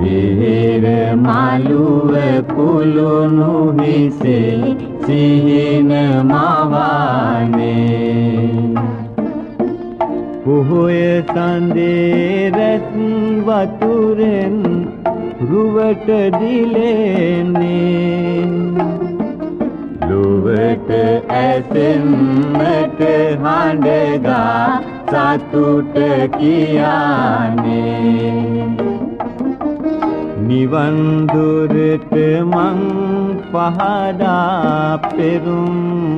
විහිර මලුව කුළුණු හිසේ සිහින මවන්නේ පොහොය සඳේ රැත් වතුරෙන් රුවට දිලෙන්නේ ලොවට ඇසෙන්නට හඬගා සතුට කියන්නේ නිවන් දොරට මං පහදා පෙරුම්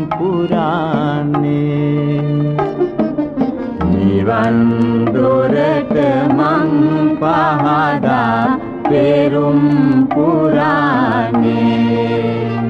පුරාන්නේ නිවන් දොරට මං පහදා පෙරුම් පුරාන්නේ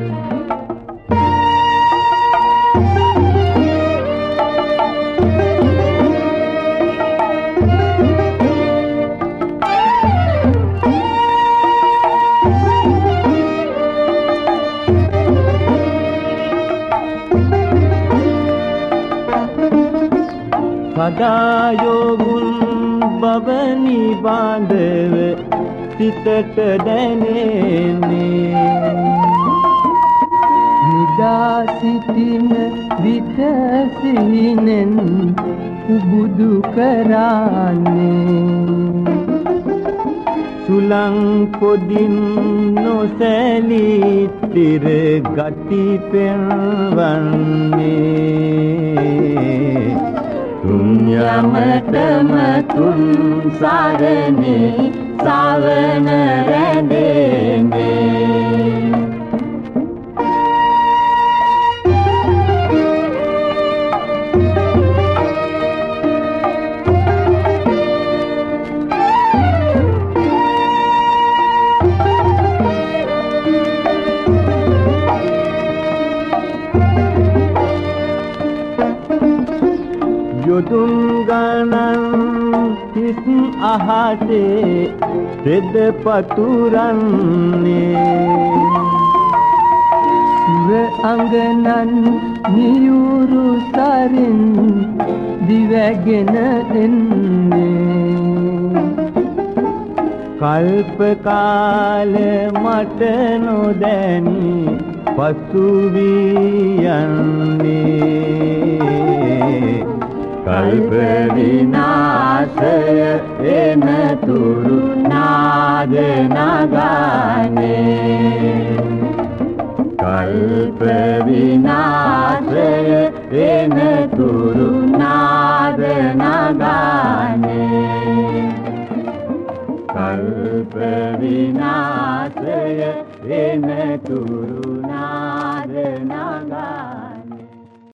සදායෝගුන් බවනි බාඳව සිතට දැනෙන්නේ නිදා සිටින විට සිහිනෙන් උබුදු කරන්නේ සුලං පොදින් නොසැලී තිර ගති පෙන්වන්නේ යමතම තුන් සරණේ සවන රැඳෙන්නේ යොදුන් ගණන් හිස් අහසේ රෙද පතුරන්නේ සුර අංගනන් නියුරු සරින් දිවැගෙන එන්නේ කල්ප කාල මට නොදැනි පසු වී යන්නේ කල්ප විනාශය එන තුරු නාද නගානේ කල්ප විනාශය එන තුරු නාද නගානේ කල්ප විනාශය එන තුරු නාද